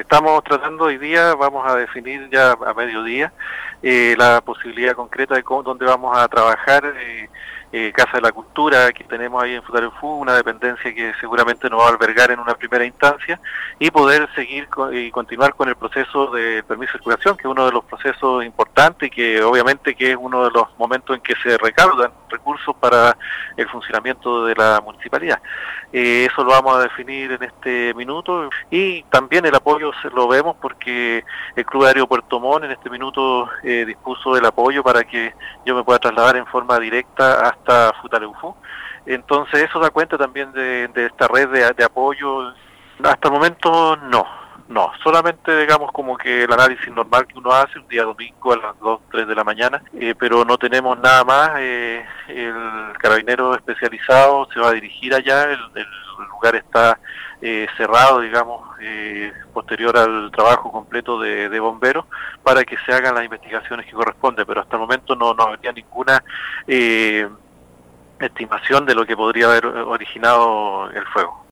estamos tratando hoy día, vamos a definir ya a mediodía la posibilidad concreta de dónde vamos a trabajar. Casa de la Cultura que tenemos ahí en Futaleufú, una dependencia que seguramente nos va a albergar en una primera instancia, y poder seguir y continuar con el proceso de permiso de circulación, que es uno de los procesos importantes y que obviamente que es uno de los momentos en que se recaudan recursos para el funcionamiento de la municipalidad. Eso lo vamos a definir en este minuto, y también el apoyo lo vemos porque el Club Aéreo Puerto Montt en este minuto dispuso del apoyo para que yo me pueda trasladar en forma directa hasta Futaleufú. Entonces eso da cuenta también de esta red de apoyo. Hasta el momento no, solamente digamos como que el análisis normal que uno hace un día domingo a las 2, 3 de la mañana, pero no tenemos nada más. El carabinero especializado se va a dirigir allá, el lugar está cerrado, digamos, posterior al trabajo completo de bomberos, para que se hagan las investigaciones que corresponden, pero hasta el momento no habría ninguna estimación de lo que podría haber originado el fuego.